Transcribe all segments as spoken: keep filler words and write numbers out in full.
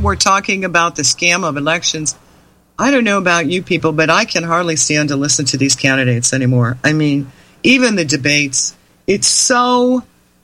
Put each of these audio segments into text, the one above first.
we're talking about the scam of elections, I don't know about you people, but I can hardly stand to listen to these candidates anymore. I mean, even the debates, it's so,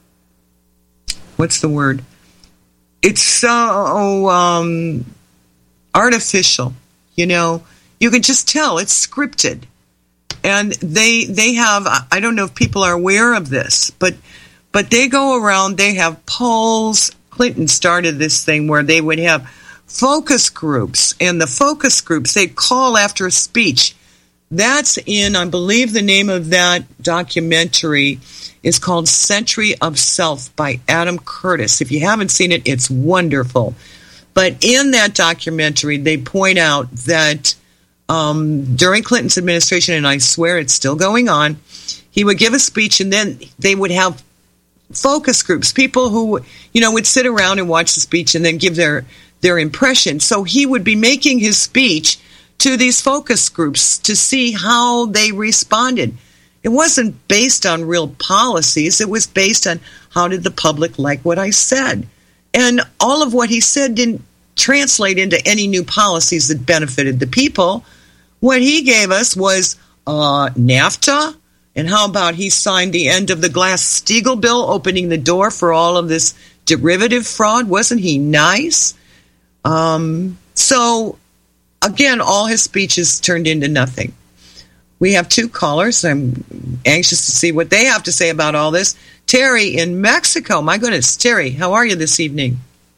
what's the word? It's so um, artificial, you know. You can just tell it's scripted. And they they have, I don't know if people are aware of this, but but they go around, they have polls. Clinton started this thing where they would have focus groups, and the focus groups, they'd call after a speech. That's in, I believe the name of that documentary is called Century of Self by Adam Curtis. If you haven't seen it, it's wonderful. But in that documentary, they point out that um, during Clinton's administration, and I swear it's still going on, he would give a speech, and then they would have focus groups, people who, you know, would sit around and watch the speech and then give their their impression. So he would be making his speech to these focus groups to see how they responded. It wasn't based on real policies. It was based on how did the public like what I said. And all of what he said didn't translate into any new policies that benefited the people. What he gave us was uh, NAFTA. And how about he signed the end of the Glass-Steagall bill, opening the door for all of this derivative fraud? Wasn't he nice? Um, so, again, all his speeches turned into nothing. We have two callers. I'm anxious to see what they have to say about all this. Terry in Mexico. My goodness, Terry, how are you this evening?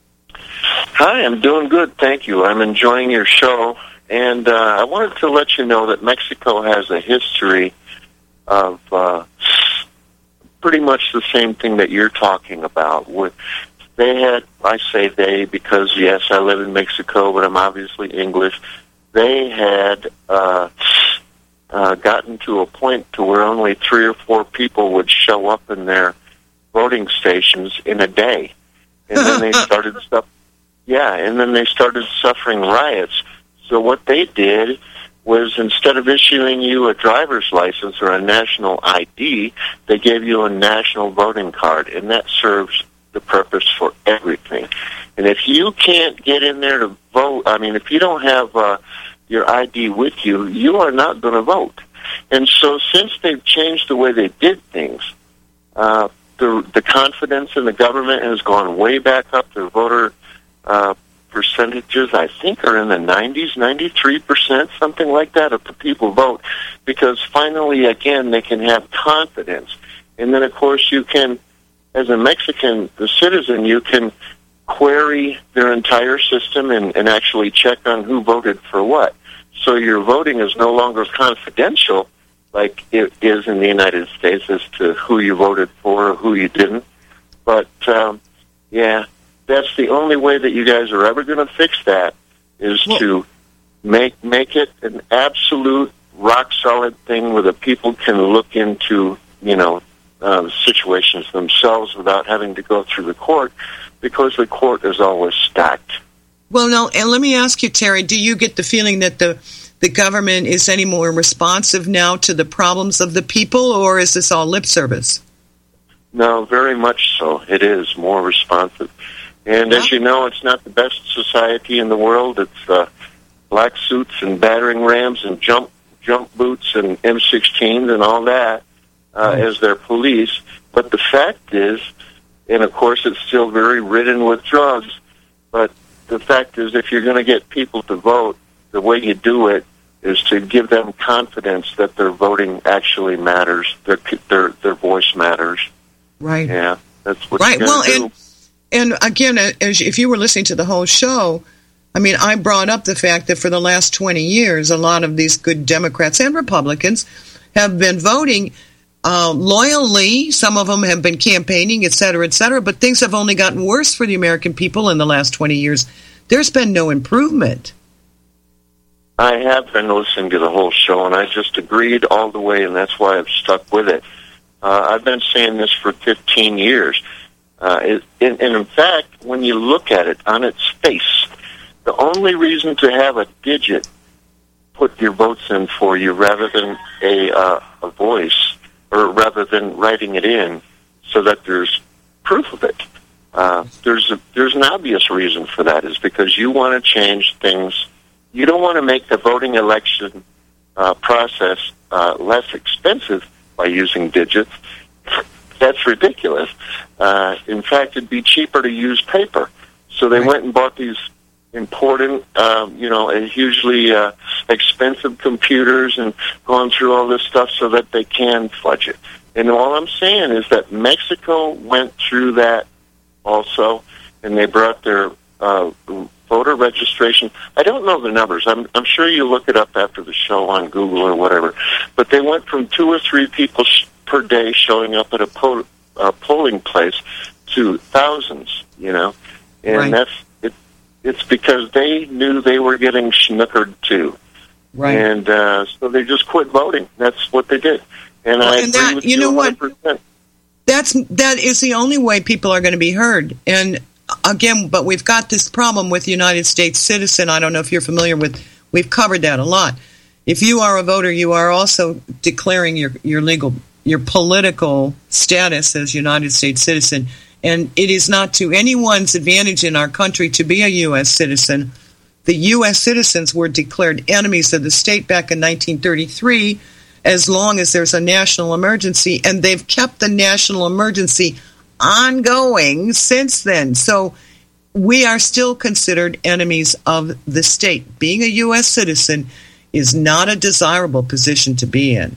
Hi, I'm doing good, thank you. I'm enjoying your show. And uh, I wanted to let you know that Mexico has a history of uh, pretty much the same thing that you're talking about. With They had, I say they because, yes, I live in Mexico, but I'm obviously English. They had uh, uh, gotten to a point to where only three or four people would show up in their voting stations in a day. And then they started stuff. Yeah, and then they started suffering riots. So what they did was instead of issuing you a driver's license or a national I D, they gave you a national voting card, and that serves the purpose for everything. And if you can't get in there to vote, I mean, if you don't have uh, your I D with you, you are not going to vote. And so since they've changed the way they did things, uh, the, the confidence in the government has gone way back up. Their voter uh, percentages, I think, are in the nineties, ninety-three percent, something like that, of the people vote, because finally, again, they can have confidence. And then, of course, you can, as a Mexican, the citizen, you can query their entire system and, and actually check on who voted for what. So your voting is no longer confidential like it is in the United States as to who you voted for or who you didn't. But, um, yeah, that's the only way that you guys are ever going to fix that is well, to make make it an absolute rock-solid thing where the people can look into, you know, uh, situations themselves without having to go through the court, because the court is always stacked. Well, no, and let me ask you, Terry, do you get the feeling that the the government is any more responsive now to the problems of the people, or is this all lip service? No, very much so. It is more responsive. And yeah. As you know, it's not the best society in the world. It's uh, black suits and battering rams and jump jump boots and M sixteens and all that uh, mm. as their police. But the fact is, and of course it's still very ridden with drugs, but the fact is if you're going to get people to vote, the way you do it is to give them confidence that their voting actually matters, their their their voice matters. Right. Yeah, that's what right. you Well, do. and and again, as if you were listening to the whole show, I mean, I brought up the fact that for the last twenty years, a lot of these good Democrats and Republicans have been voting uh, loyally. Some of them have been campaigning, et cetera, et cetera. But things have only gotten worse for the American people in the last twenty years. There's been no improvement. I have been listening to the whole show, and I just agreed all the way, and that's why I've stuck with it. Uh, I've been saying this for fifteen years. Uh, it, and, and in fact, when you look at it on its face, the only reason to have a digit put your votes in for you rather than a, uh, a voice, or rather than writing it in so that there's proof of it, Uh, there's a, there's an obvious reason for that, is because you want to change things. You don't want to make the voting election uh, process uh, less expensive by using digits. That's ridiculous. Uh, in fact, it'd be cheaper to use paper. So they right. went and bought these important, um, you know, hugely uh, expensive computers and gone through all this stuff so that they can fudge it. And all I'm saying is that Mexico went through that also, and they brought their uh, voter registration. I don't know the numbers. I'm, I'm sure you look it up after the show on Google or whatever. But they went from two or three people sh- per day showing up at a po- uh, polling place to thousands, you know. And right. that's it. It's because they knew they were getting snookered too. Right. And uh, so they just quit voting. That's what they did. And well, I and agree that, with you. You know what? one hundred percent. That's that is the only way people are going to be heard. And again, but we've got this problem with United States citizen. I don't know if you're familiar with. We've covered that a lot. If you are a voter, you are also declaring your your legal your political status as United States citizen. And it is not to anyone's advantage in our country to be a U S citizen. The U S citizens were declared enemies of the state back in nineteen thirty-three. As long as there's a national emergency, and they've kept the national emergency ongoing since then. So we are still considered enemies of the state. Being a U S citizen is not a desirable position to be in.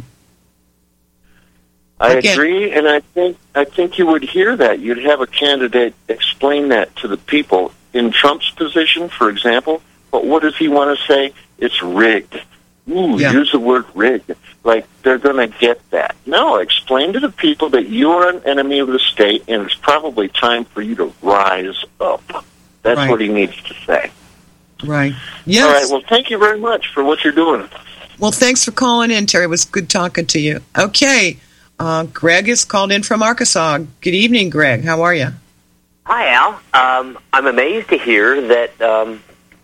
I Again, agree, and I think I think you would hear that. You'd have a candidate explain that to the people. In Trump's position, for example, but what does he want to say? It's rigged. Ooh, yeah. Use the word rigged. Like, they're going to get that. No, explain to the people that you are an enemy of the state, and it's probably time for you to rise up. That's right. What he needs to say. Right. Yes. All right, well, thank you very much for what you're doing. Well, thanks for calling in, Terry. It was good talking to you. Okay, uh, Greg is called in from Arkansas. Good evening, Greg. How are you? Hi, Al. Um, I'm amazed to hear that... Um,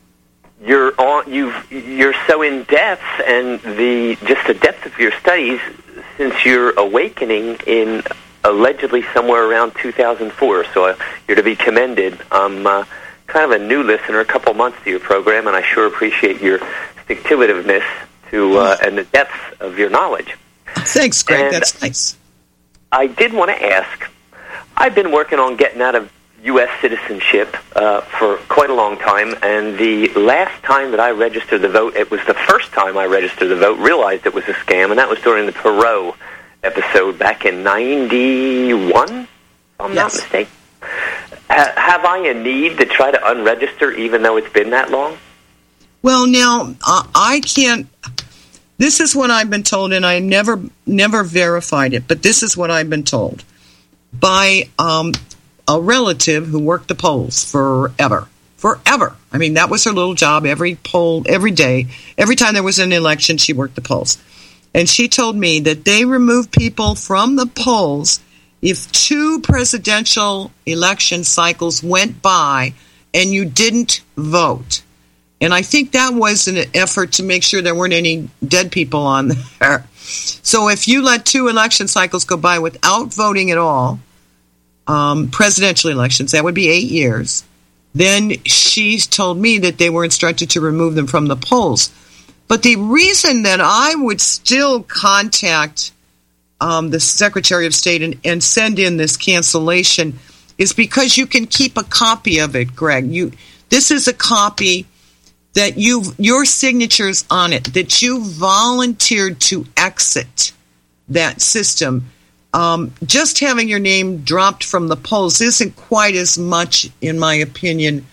You're on. You've. You're so in depth, and the just the depth of your studies since your awakening in allegedly somewhere around two thousand four. So uh, you're to be commended. I'm uh, kind of a new listener, a couple months to your program, and I sure appreciate your stick-to-itiveness to uh, and the depth of your knowledge. Thanks, Greg. And that's nice. I did want to ask. I've been working on getting out of U S citizenship uh, for quite a long time, and the last time that I registered the vote, it was the first time I registered the vote, realized it was a scam, and that was during the Perot episode back in ninety-one, if I'm yes. not mistaken. Uh, have I a need to try to unregister even though it's been that long? Well, now, uh, I can't... This is what I've been told, and I never never verified it, but this is what I've been told by... Um, a relative who worked the polls forever. Forever. I mean, that was her little job every poll, every day. Every time there was an election, she worked the polls. And she told me that they removed people from the polls if two presidential election cycles went by and you didn't vote. And I think that was an effort to make sure there weren't any dead people on there. So if you let two election cycles go by without voting at all, Um, presidential elections, that would be eight years. Then she told me that they were instructed to remove them from the polls. But the reason that I would still contact um, the Secretary of State and, and send in this cancellation is because you can keep a copy of it, Greg. You, this is a copy that you your signature's on it, that you volunteered to exit that system. Um, just having your name dropped from the polls isn't quite as much, in my opinion.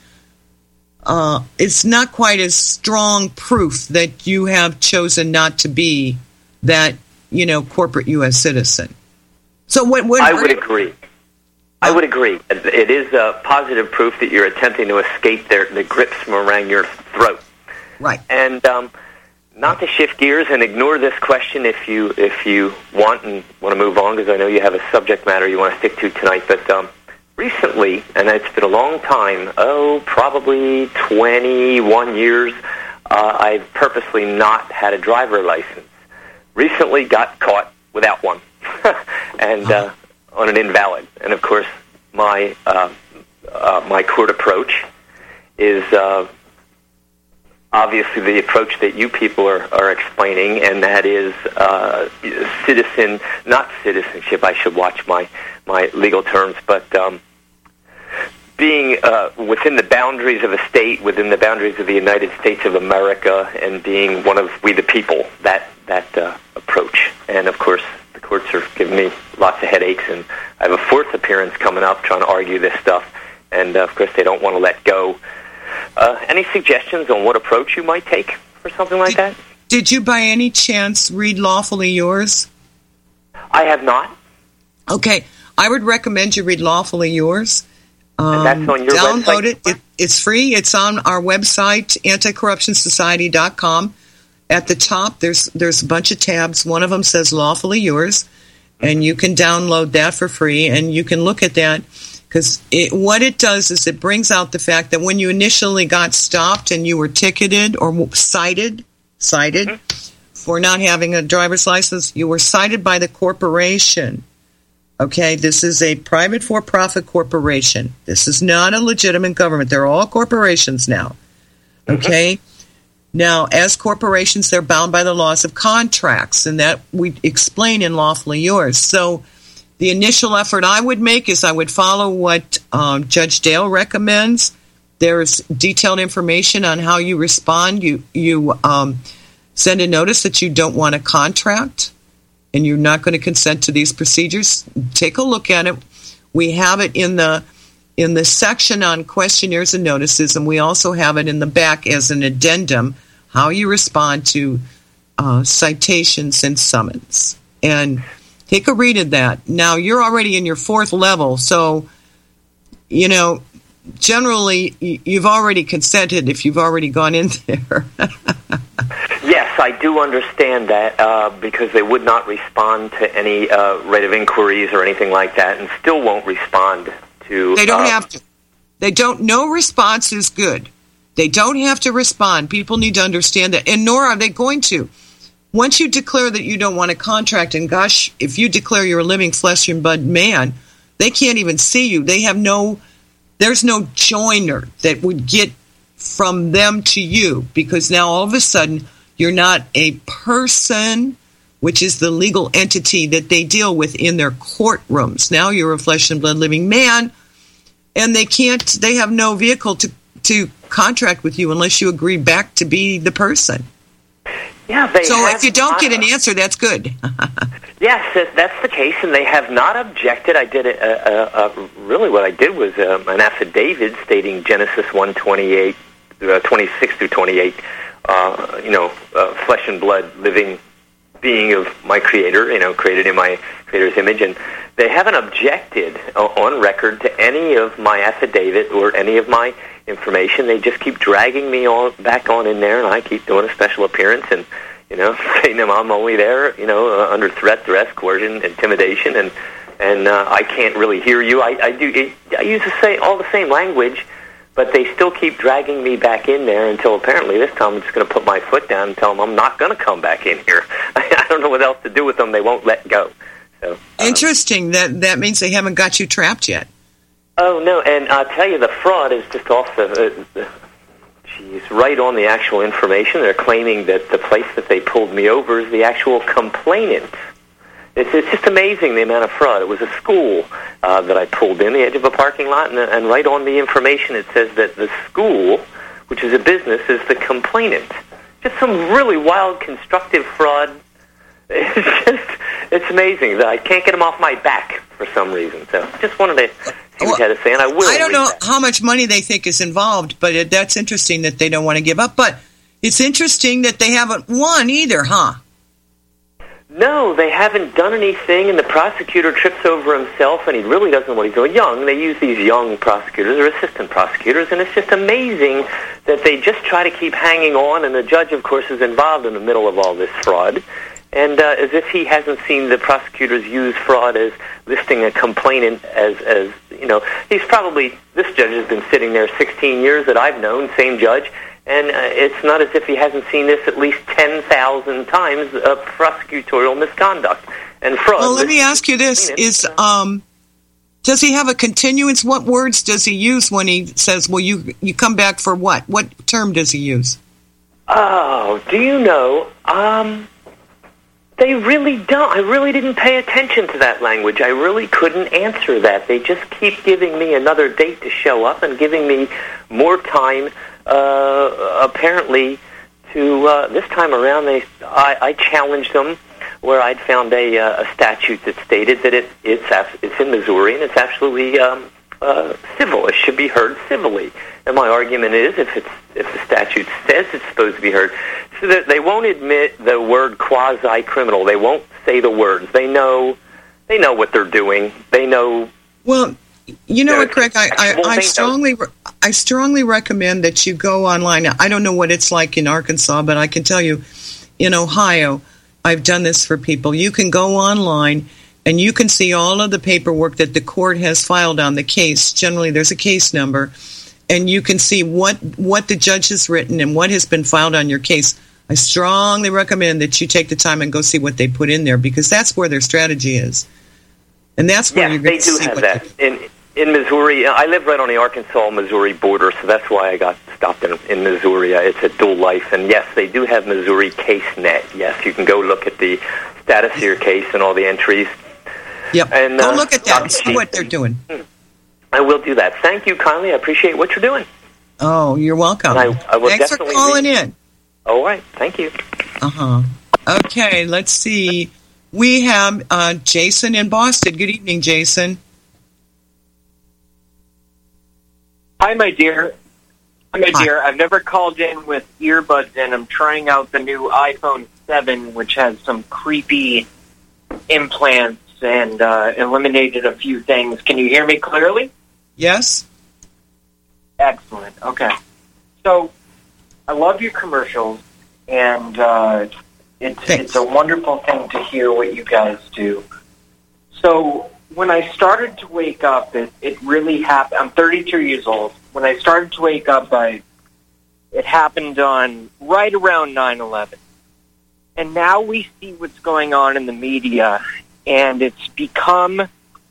Uh, it's not quite as strong proof that you have chosen not to be that, you know, corporate U S citizen. So what? what I would agree. I would agree. It is a positive proof that you're attempting to escape their, the grips from around your throat. Right. And um, not to shift gears and ignore this question if you if you want and want to move on, because I know you have a subject matter you want to stick to tonight. But um, recently, and it's been a long time, oh, probably twenty-one years, uh, I've purposely not had a driver license. Recently got caught without one, and uh, on an invalid. And, of course, my uh, uh, my court approach is uh, obviously the approach that you people are, are explaining, and that is uh, citizen, not citizenship. I should watch my, my legal terms, but um, being uh, within the boundaries of a state, within the boundaries of the United States of America, and being one of we the people, that, that uh, approach. And, of course, the courts are giving me lots of headaches, and I have a fourth appearance coming up trying to argue this stuff, and, uh, of course, they don't want to let go. Uh, any suggestions on what approach you might take for something like did, that? Did you by any chance read Lawfully Yours? I have not. Okay. I would recommend you read Lawfully Yours. Um, and that's on your download website? it. it. It's free. It's on our website, anti corruption society dot com. At the top, there's there's a bunch of tabs. One of them says Lawfully Yours, and you can download that for free, and you can look at that. Because it, what it does is it brings out the fact that when you initially got stopped and you were ticketed or cited, cited mm-hmm. for not having a driver's license, you were cited by the corporation. Okay, this is a private for-profit corporation. This is not a legitimate government. They're all corporations now. Okay? Mm-hmm. Now, as corporations, they're bound by the laws of contracts, and that we explain in Lawfully Yours. So the initial effort I would make is I would follow what um, Judge Dale recommends. There's detailed information on how you respond. You you um, send a notice that you don't want a contract and you're not going to consent to these procedures. Take a look at it. We have it in the in the section on questionnaires and notices, and we also have it in the back as an addendum, how you respond to uh, citations and summons. And take a read of that. Now, you're already in your fourth level, so, you know, generally, you've already consented if you've already gone in there. Yes, I do understand that, uh, because they would not respond to any uh, right of inquiries or anything like that, and still won't respond to... They don't um, have to. They don't... No response is good. They don't have to respond. People need to understand that, and nor are they going to. Once you declare that you don't want a contract, and gosh, if you declare you're a living flesh and blood man, they can't even see you. They have no, there's no joiner that would get from them to you, because now all of a sudden you're not a person, which is the legal entity that they deal with in their courtrooms. Now you're a flesh and blood living man, and they can't, they have no vehicle to, to contract with you unless you agree back to be the person. Yeah, they so have if you don't not, get an answer, that's good. Yes, that's the case, and they have not objected. I did a, a, a, really what I did was um, an affidavit stating Genesis one twenty-eight, uh, twenty-six through twenty-eight. Uh, you know, uh, flesh and blood, living being of my Creator. You know, created in my Creator's image, and they haven't objected uh, on record to any of my affidavit or any of my information. They just keep dragging me all back on in there, and I keep doing a special appearance and, you know, saying to them I'm only there, you know, uh, under threat, duress, coercion, intimidation, and and uh, I can't really hear you. I, I do. It, I use the same, all the same language, but they still keep dragging me back in there until apparently this time I'm just going to put my foot down and tell them I'm not going to come back in here. I don't know what else to do with them. They won't let go. So um, interesting. That that means they haven't got you trapped yet. Oh, no, and I'll tell you, the fraud is just off the, uh, geez, right on the actual information. They're claiming that the place that they pulled me over is the actual complainant. It's, it's just amazing, the amount of fraud. It was a school uh, that I pulled in the edge of a parking lot, and, and right on the information it says that the school, which is a business, is the complainant. Just some really wild, constructive fraud. It's just, it's amazing that I can't get them off my back for some reason. So just wanted to see what you had to say, and I will. I don't know that. how much money they think is involved, but it, that's interesting that they don't want to give up. But it's interesting that they haven't won either, huh? No, they haven't done anything, and the prosecutor trips over himself, and he really doesn't know what he's doing. Young, they use these young prosecutors or assistant prosecutors, and it's just amazing that they just try to keep hanging on, and the judge, of course, is involved in the middle of all this fraud. And uh, as if he hasn't seen the prosecutors use fraud as listing a complainant as, as, you know, he's probably, this judge has been sitting there sixteen years that I've known, same judge, and uh, it's not as if he hasn't seen this at least ten thousand times of prosecutorial misconduct and fraud. Well, let me ask you this. Is um, Does he have a continuance? What words does he use when he says, well, you you come back for what? What term does he use? Oh, do you know? Um, they really don't. I really didn't pay attention to that language. I really couldn't answer that. They just keep giving me another date to show up and giving me more time, uh, apparently, to, uh, this time around, they I, I challenged them where I'd found a, uh, a statute that stated that it, it's it's in Missouri and it's absolutely um, uh, civil. It should be heard civilly. And my argument is, if it's if the statute says it's supposed to be heard, so that they won't admit the word quasi-criminal. They won't say the words. They know they know what they're doing. They know. Well, you know what, Craig? I, I, I strongly I strongly recommend that you go online. I don't know what it's like in Arkansas, but I can tell you, in Ohio, I've done this for people. You can go online and you can see all of the paperwork that the court has filed on the case. Generally, there's a case number, and you can see what, what the judge has written and what has been filed on your case. I strongly recommend that you take the time and go see what they put in there, because that's where their strategy is. And that's where yes, you're going to see they do have what that. They- in, in Missouri, I live right on the Arkansas-Missouri border, so that's why I got stopped in, in Missouri. It's a dual life. And yes, they do have Missouri CaseNet. Yes, you can go look at the status of your case and all the entries. Yep. And, go uh, look at that and see what they're doing. I will do that. Thank you kindly. I appreciate what you're doing. Oh, you're welcome. I, I will Thanks for definitely calling read. in. All right. Thank you. Uh-huh. Okay, let's see. We have uh, Jason in Boston. Good evening, Jason. Hi, my dear. Hi, my Hi. dear. I've never called in with earbuds in. I'm trying out the new iPhone seven, which has some creepy implants and uh, eliminated a few things. Can you hear me clearly? Yes? Excellent. Okay. So, I love your commercials, and uh, it's, Thanks. it's a wonderful thing to hear what you guys do. So, when I started to wake up, it, it really happened. I'm thirty-two years old. When I started to wake up, I it happened on right around nine eleven. And now we see what's going on in the media, and it's become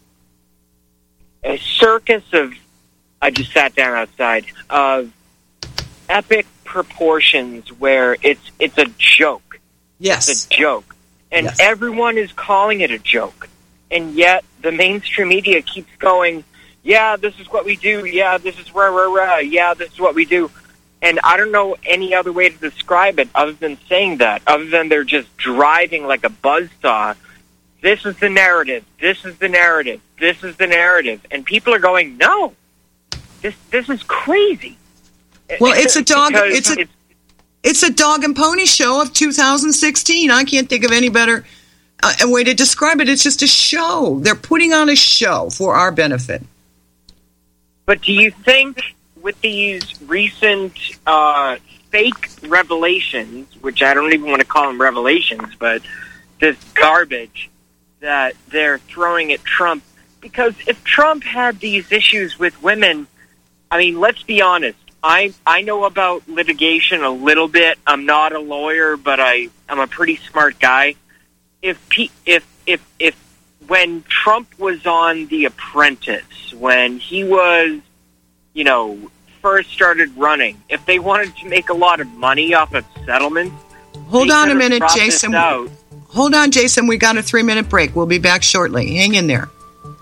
a circus of, I just sat down outside, of epic proportions where it's it's a joke. Yes. It's a joke. And Yes. everyone is calling it a joke. And yet the mainstream media keeps going, yeah, this is what we do. Yeah, this is rah, rah, rah. Yeah, this is what we do. And I don't know any other way to describe it other than saying that, other than they're just driving like a buzzsaw. This is the narrative. This is the narrative. This is the narrative. And people are going, no, this this is crazy. Well, it's a dog. Because It's a it's a dog and pony show of two thousand sixteen. I can't think of any better uh, a way to describe it. It's just a show. They're putting on a show for our benefit. But do you think with these recent uh, fake revelations, which I don't even want to call them revelations, but this garbage that they're throwing at Trump, because if Trump had these issues with women, I mean, let's be honest. I I know about litigation a little bit. I'm not a lawyer, but I I'm a pretty smart guy. If P, if if if when Trump was on The Apprentice, when he was, you know, first started running, if they wanted to make a lot of money off of settlements, Hold they on a could have minute, brought this Jason. out. Hold on, Jason. We got a three-minute break. We'll be back shortly. Hang in there.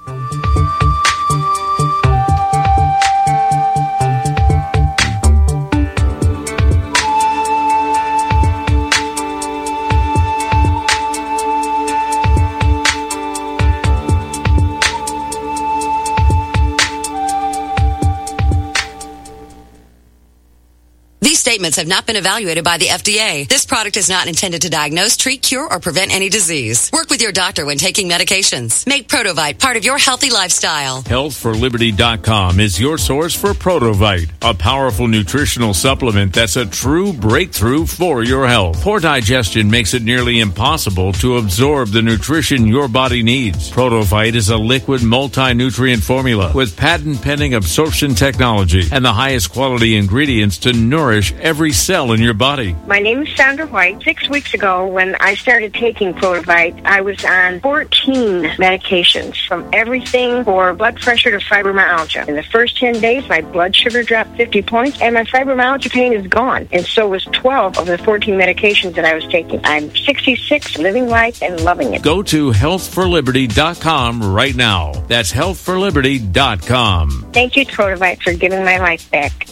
These statements have not been evaluated by the F D A. This product is not intended to diagnose, treat, cure, or prevent any disease. Work with your doctor when taking medications. Make Protovite part of your healthy lifestyle. health for liberty dot com is your source for Protovite, a powerful nutritional supplement that's a true breakthrough for your health. Poor digestion makes it nearly impossible to absorb the nutrition your body needs. Protovite is a liquid multi-nutrient formula with patent-pending absorption technology and the highest quality ingredients to nourish every cell in your body. My name is Sandra White. Six weeks ago, when I started taking Protovite, I was on fourteen medications, from everything for blood pressure to fibromyalgia. In the first ten days, my blood sugar dropped fifty points, and my fibromyalgia pain is gone. And so was twelve of the fourteen medications that I was taking. I'm sixty-six, living life and loving it. Go to health for liberty dot com right now. That's health for liberty dot com. Thank you, Protovite, for giving my life back.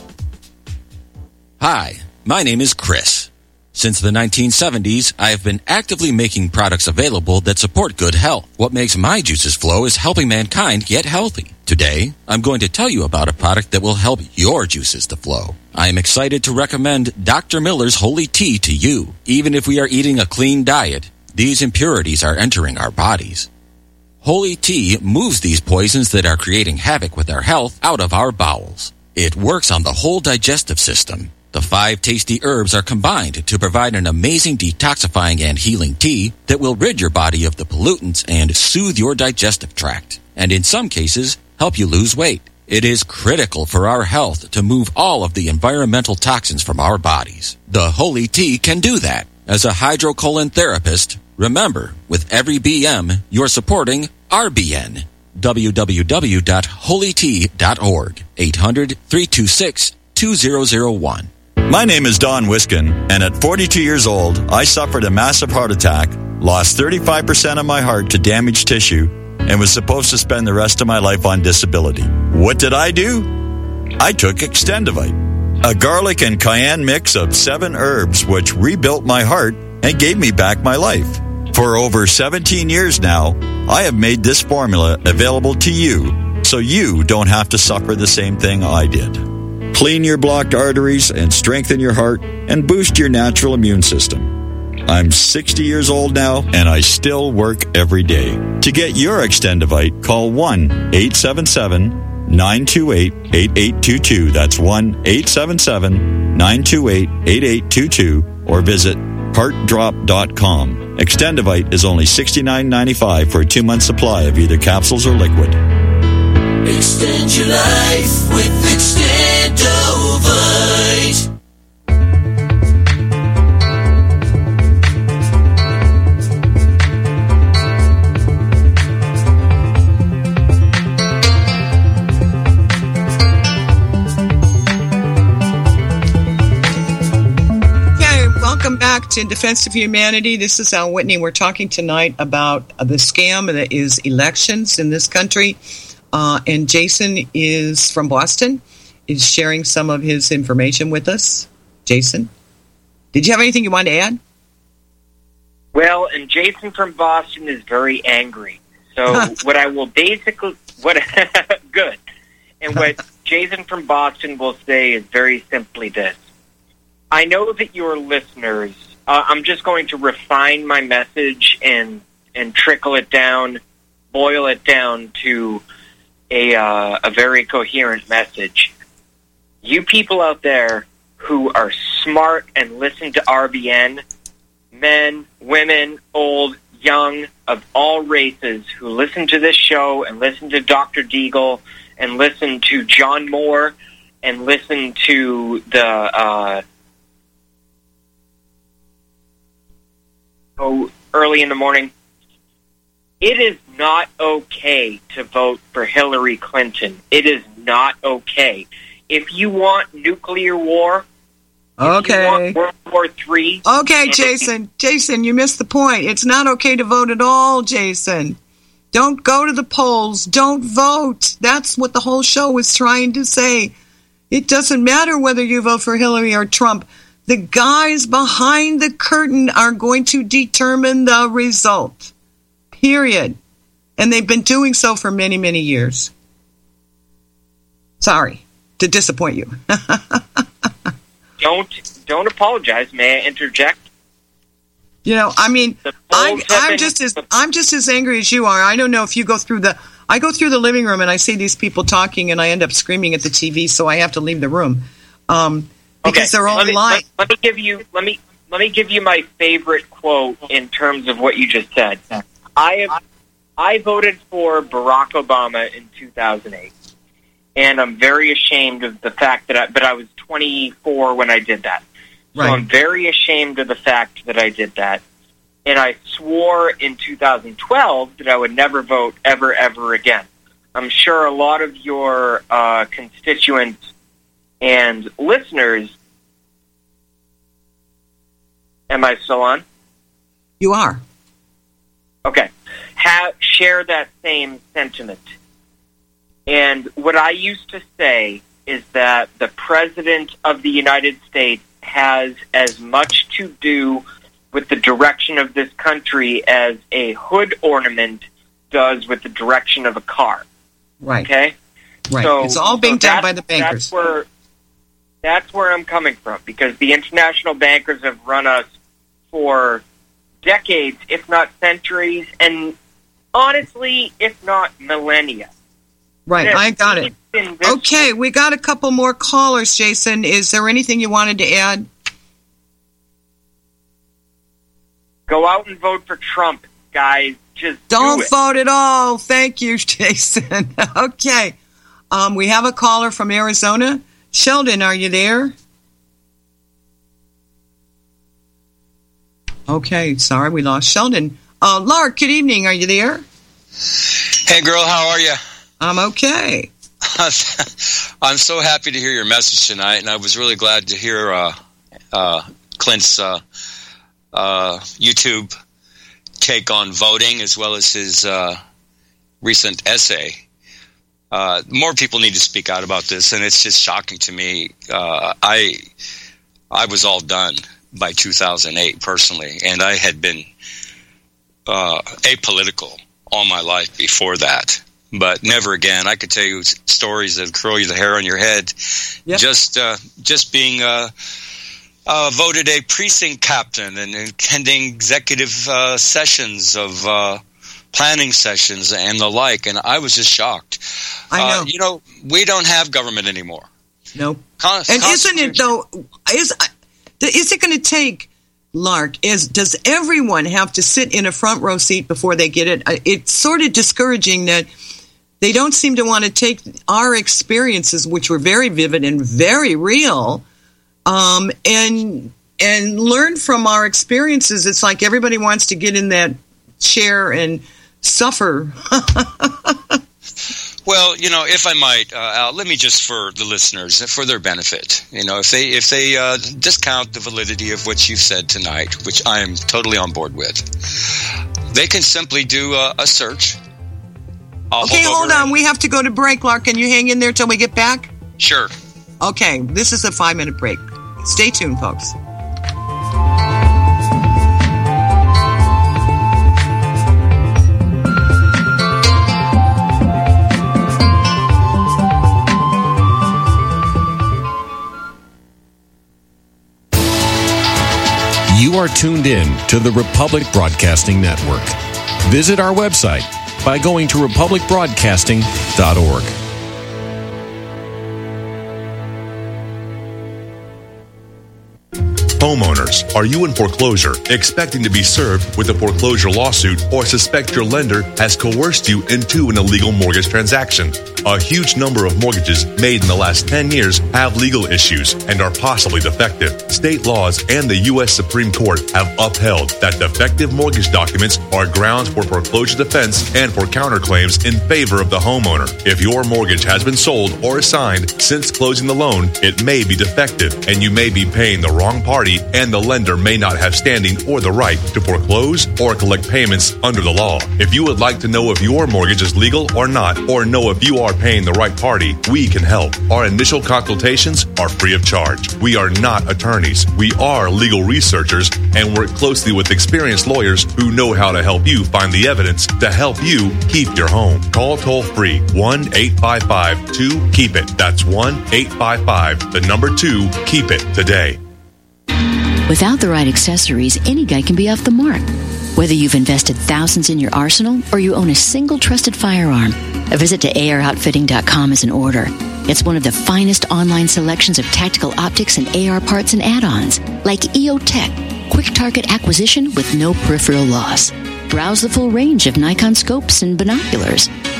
Hi, my name is Chris. Since the nineteen seventies, I have been actively making products available that support good health. What makes my juices flow is helping mankind get healthy. Today, I'm going to tell you about a product that will help your juices to flow. I am excited to recommend Doctor Miller's Holy Tea to you. Even if we are eating a clean diet, these impurities are entering our bodies. Holy Tea moves these poisons that are creating havoc with our health out of our bowels. It works on the whole digestive system. The five tasty herbs are combined to provide an amazing detoxifying and healing tea that will rid your body of the pollutants and soothe your digestive tract, and in some cases, help you lose weight. It is critical for our health to move all of the environmental toxins from our bodies. The Holy Tea can do that. As a hydrocolon therapist, remember, with every B M, you're supporting R B N. w w w dot holy tea dot org. eight hundred, three two six, two zero zero one. My name is Don Wiskin, and at forty-two years old, I suffered a massive heart attack, lost thirty-five percent of my heart to damaged tissue, and was supposed to spend the rest of my life on disability. What did I do? I took Extendivite, a garlic and cayenne mix of seven herbs which rebuilt my heart and gave me back my life. For over seventeen years now, I have made this formula available to you so you don't have to suffer the same thing I did. Clean your blocked arteries and strengthen your heart and boost your natural immune system. I'm sixty years old now, and I still work every day. To get your Extendivite, call one eight seven seven, nine two eight, eight eight two two. That's one eight seven seven, nine two eight, eight eight two two, or visit heart drop dot com. Extendivite is only sixty-nine ninety-five for a two-month supply of either capsules or liquid. Extend your life with Extendovite. Welcome back to Defense of Humanity. This is Al Whitney. We're talking tonight about the scam that is elections in this country. Uh, and Jason is from Boston, is sharing some of his information with us. Jason, did you have anything you wanted to add? Well, and Jason from Boston is very angry. So what I will basically, what good. And what Jason from Boston will say is very simply this. I know that your listeners, uh, I'm just going to refine my message and and trickle it down, boil it down to a uh, a very coherent message. You people out there who are smart and listen to R B N, men, women, old, young, of all races, who listen to this show and listen to Doctor Deagle and listen to John Moore and listen to the... Uh, Oh, early in the morning. It is not okay to vote for Hillary Clinton. It is not okay. If you want nuclear war, okay, if you want World War Three. Okay, Jason. Jason, you missed the point. It's not okay to vote at all, Jason. Don't go to the polls. Don't vote. That's what the whole show was trying to say. It doesn't matter whether you vote for Hillary or Trump. The guys behind the curtain are going to determine the result. Period. And they've been doing so for many, many years. Sorry to disappoint you. don't don't apologize. May I interject? You know, I mean, I'm, I'm just as I'm just as angry as you are. I don't know if you go through the I go through the living room and I see these people talking and I end up screaming at the T V, so I have to leave the room. Um, Because okay. they're all let me, lying. Let, let me give you let me let me give you my favorite quote in terms of what you just said. I have I voted for Barack Obama in two thousand eight, and I'm very ashamed of the fact that I, but I was twenty-four when I did that. So Right. I'm very ashamed of the fact that I did that. And I swore in two thousand twelve that I would never vote ever, ever again. I'm sure a lot of your uh, constituents and listeners... Am I still on? You are. Okay. Have, share that same sentiment. And what I used to say is that the President of the United States has as much to do with the direction of this country as a hood ornament does with the direction of a car. Right. Okay? Right. So, it's all being so done by the bankers. That's where, that's where I'm coming from, because the international bankers have run us for decades, if not centuries, and honestly, if not millennia. Right, It's I got it. been this- Okay, we got a couple more callers, Jason. Is there anything you wanted to add? Go out and vote for Trump, guys. Just Don't do it. vote at all. Thank you, Jason. Okay. Um, we have a caller from Arizona. Sheldon, are you there? Okay, sorry, we lost Sheldon. Uh, Lark, good evening. Are you there? Hey, girl, how are you? I'm okay. I'm so happy to hear your message tonight, and I was really glad to hear uh, uh, Clint's uh, uh, YouTube take on voting, as well as his uh, recent essay. Uh, more people need to speak out about this, and it's just shocking to me. Uh, I I was all done by two thousand eight personally, and I had been uh, apolitical all my life before that, but never again. I could tell you stories that curl you the hair on your head. Yep. Just uh, just being uh, uh, voted a precinct captain and attending executive uh, sessions of uh, planning sessions and the like, and I was just shocked. I know. Uh, you know, we don't have government anymore. Nope. Con- And isn't it, though, is is it going to take, Lark, is does everyone have to sit in a front row seat before they get it? It's sort of discouraging that they don't seem to want to take our experiences, which were very vivid and very real, um, and and learn from our experiences. It's like everybody wants to get in that chair and suffer. Well, you know, if I might, uh, Al, let me just, for the listeners, for their benefit, you know, if they if they uh, discount the validity of what you've said tonight, which I am totally on board with, they can simply do a, a search. I'll Okay, hold on. We have to go to break, Lark. Can you hang in there till we get back? Sure. Okay, this is a five-minute break. Stay tuned, folks. You are tuned in to the Republic Broadcasting Network. Visit our website by going to republic broadcasting dot org. Homeowners, are you in foreclosure, expecting to be served with a foreclosure lawsuit, or suspect your lender has coerced you into an illegal mortgage transaction? A huge number of mortgages made in the last ten years have legal issues and are possibly defective. State laws and the U S Supreme Court have upheld that defective mortgage documents are grounds for foreclosure defense and for counterclaims in favor of the homeowner. If your mortgage has been sold or assigned since closing the loan, it may be defective and you may be paying the wrong party, and the lender may not have standing or the right to foreclose or collect payments under the law. If you would like to know if your mortgage is legal or not, or know if you are paying the right party, we can help. Our initial consultations are free of charge. We are not attorneys. We are legal researchers and work closely with experienced lawyers who know how to help you find the evidence to help you keep your home. Call toll free one eight five five two keep it. That's one eight five five, the number two, keep it today. Without the right accessories, any guy can be off the mark. Whether you've invested thousands in your arsenal or you own a single trusted firearm, a visit to A R outfitting dot com is in order. It's one of the finest online selections of tactical optics and A R parts and add-ons, like E O Tech, quick target acquisition with no peripheral loss. Browse the full range of Nikon scopes and binoculars.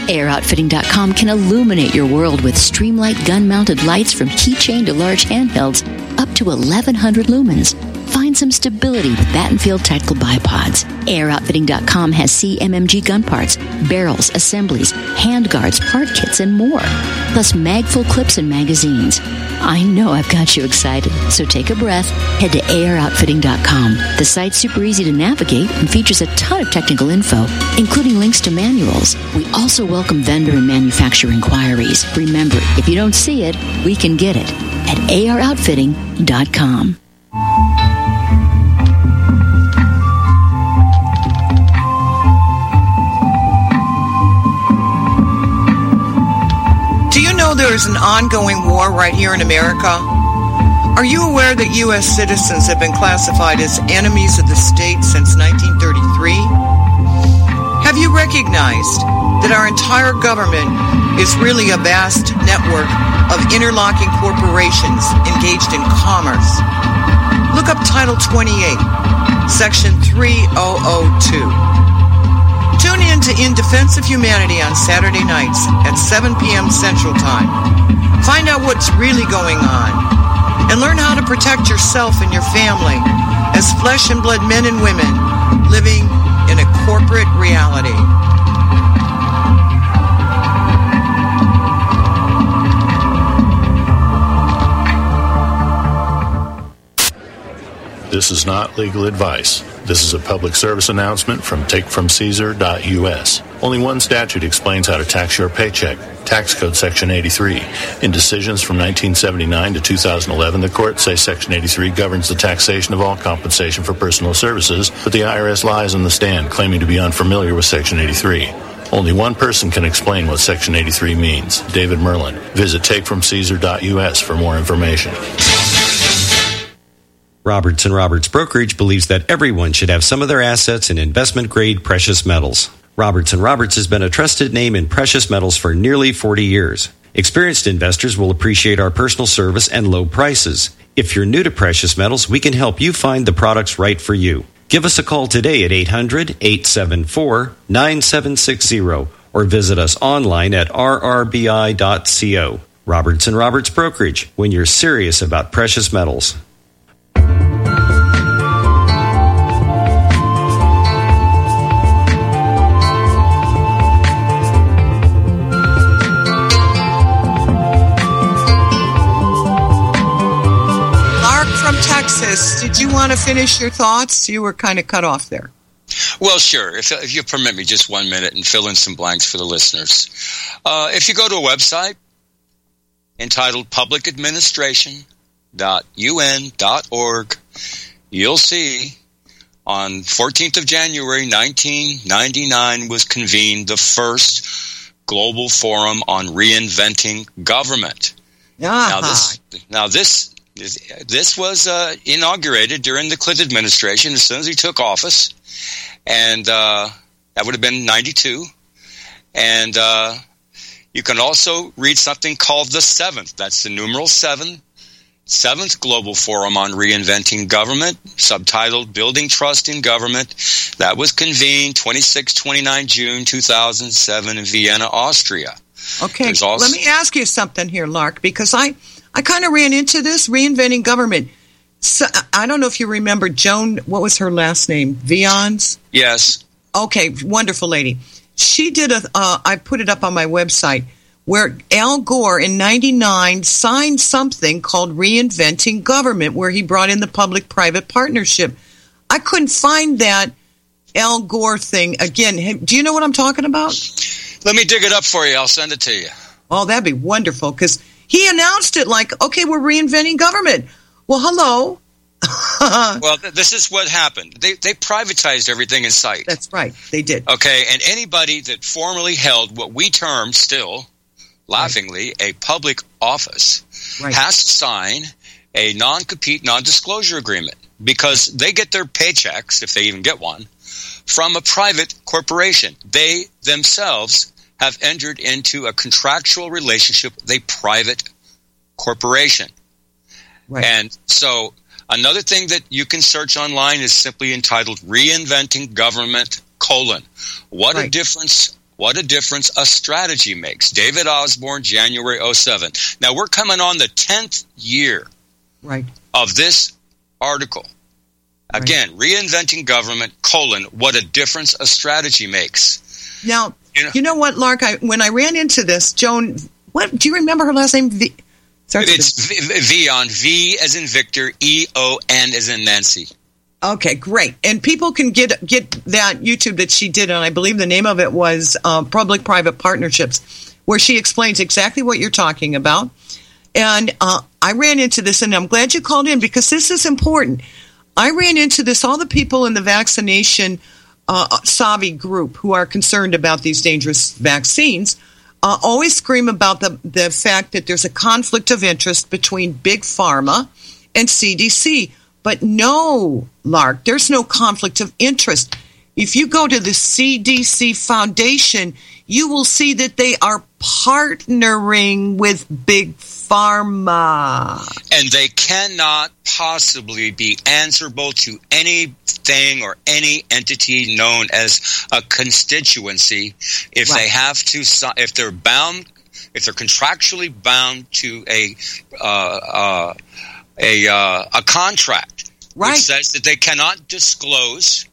A R Outfitting dot com can illuminate your world with Streamlight gun-mounted lights from keychain to large handhelds up to eleven hundred lumens. Find some stability with Battenfield Tactical Bipods. A R Outfitting dot com has C M M G gun parts, barrels, assemblies, handguards, part kits, and more. Plus mag-full clips and magazines. I know I've got you excited, so take a breath. Head to A R Outfitting dot com. The site's super easy to navigate and features a ton of technical info, including links to manuals. We also welcome vendor and manufacturer inquiries. Remember, if you don't see it, we can get it at A R Outfitting dot com. Do you know there is an ongoing war right here in America? Are you aware that U S citizens have been classified as enemies of the state since nineteen thirty-three? Have you recognized that our entire government is really a vast network of interlocking corporations engaged in commerce? Look up Title twenty-eight, Section three thousand two. Tune in to In Defense of Humanity on Saturday nights at seven p.m. Central Time. Find out what's really going on and learn how to protect yourself and your family as flesh and blood men and women living in a corporate reality. This is not legal advice. This is a public service announcement from take from caesar dot U S. Only one statute explains how to tax your paycheck. Tax Code Section eighty-three. In decisions from nineteen seventy-nine to two thousand eleven, the courts say Section eighty-three governs the taxation of all compensation for personal services, but the I R S lies on the stand, claiming to be unfamiliar with Section eighty-three. Only one person can explain what Section eighty-three means, David Merlin. Visit take from caesar dot U S for more information. Roberts and Roberts Brokerage believes that everyone should have some of their assets in investment-grade precious metals. Roberts and Roberts has been a trusted name in precious metals for nearly forty years. Experienced investors will appreciate our personal service and low prices. If you're new to precious metals, we can help you find the products right for you. Give us a call today at eight hundred, eight seven four, nine seven six zero or visit us online at r r b i dot co. Roberts and Roberts Brokerage, when you're serious about precious metals. Texas, did you want to finish your thoughts? You were kind of cut off there. Well, sure. If, if you permit me just one minute and fill in some blanks for the listeners. Uh, if you go to a website entitled public administration dot u n dot org, you'll see on fourteenth of January nineteen ninety-nine was convened the first Global Forum on Reinventing Government. Uh-huh. Now this, now this This was uh, inaugurated during the Clinton administration as soon as he took office, and uh, that would have been ninety-two. And uh, you can also read something called the seventh. That's the numeral seven, seventh Global Forum on Reinventing Government, subtitled Building Trust in Government. That was convened twenty-six to twenty-nine June two thousand seven in Vienna, Austria. Okay, also- let me ask you something here, Lark, because I... I kind of ran into this, reinventing government. So, I don't know if you remember Joan, what was her last name? Vians? Yes. Okay, wonderful lady. She did a, uh, I put it up on my website, where Al Gore in ninety-nine signed something called Reinventing Government, where he brought in the public-private partnership. I couldn't find that Al Gore thing. Again, do you know what I'm talking about? Let me dig it up for you. I'll send it to you. Oh, that'd be wonderful, because he announced it like, okay, we're reinventing government. Well, hello. Well, th- this is what happened. They they privatized everything in sight. That's right. They did. Okay, and anybody that formerly held what we term still, laughingly, right. a public office right. has to sign a non-compete, non-disclosure agreement because they get their paychecks, if they even get one, from a private corporation. They themselves have entered into a contractual relationship with a private corporation. Right. And so another thing that you can search online is simply entitled Reinventing Government, colon. What right. a difference What a difference a strategy makes. David Osborne, January oh seven. Now, we're coming on the tenth year right. of this article. Again, right. Reinventing government, colon, what a difference a strategy makes. Now, you know, you know what, Lark? I, when I ran into this, Joan, what do you remember her last name? V, it's v, v on V as in Victor, E O N as in Nancy. Okay, great. And people can get get that YouTube that she did, and I believe the name of it was uh, Public-Private Partnerships, where she explains exactly what you're talking about. And uh, I ran into this, and I'm glad you called in because this is important. I ran into this, all the people in the vaccination uh, savvy group who are concerned about these dangerous vaccines uh, always scream about the, the fact that there's a conflict of interest between Big Pharma and C D C. But no, Lark, there's no conflict of interest. If you go to the C D C Foundation, you will see that they are partnering with Big Pharma. And they cannot possibly be answerable to anything or any entity known as a constituency if right. they have to, if they're bound, if they're contractually bound to a uh, uh, a uh, a contract right. which says that they cannot disclose